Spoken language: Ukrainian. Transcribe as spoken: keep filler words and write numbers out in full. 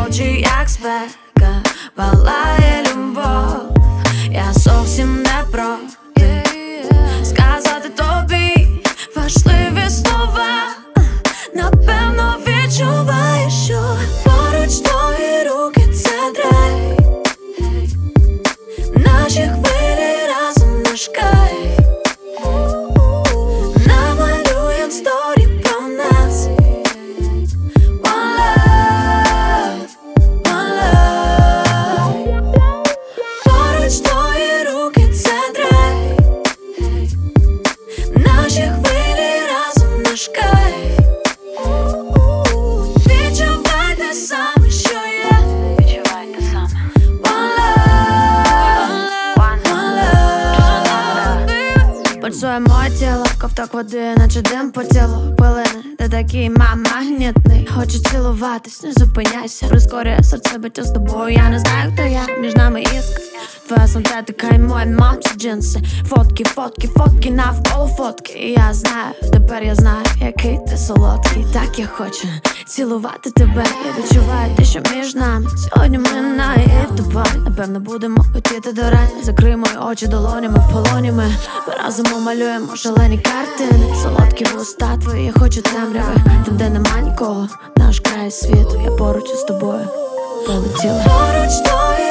очі, як спека, палає любов. Я зовсім не проти сказати тобі важливі слова. Напевно відчуваєш, що поруч твої руки — це драйв. Наші хвилі разом наш кайф. Намалюєм сторі про нас. One love, one love. Поруч твої руки — це драйв. Наші хвилі разом наш кайф. Відчувай те саме, що я. Відчувай те саме. One love, one love. Пульсує моє тіло, ковток води, наче дим по тілу. Хвилини, ти такий магнітний. Хочу цілуватись, не зупиняйся. Прискорює серцебиття з тобою. Я не знаю, хто я, між нами іскра. Твоя синтетика і мої мамчі джинси. Фотки, фотки, фотки, навколо фотки. І я знаю, тепер я знаю, який ти солодкий. Так я хочу цілувати тебе. Я відчуваю те, що між нами. Сьогодні ми наїв тобою. Напевно будемо хотіти до рани. Закрий мої очі долонями, в полоні ми. Ми разом малюємо шалені картини. Солодкі вуста твої, я хочу темряви. Там, де нема нікого, наш край світу. Я поруч із тобою полетіла. Поруч твої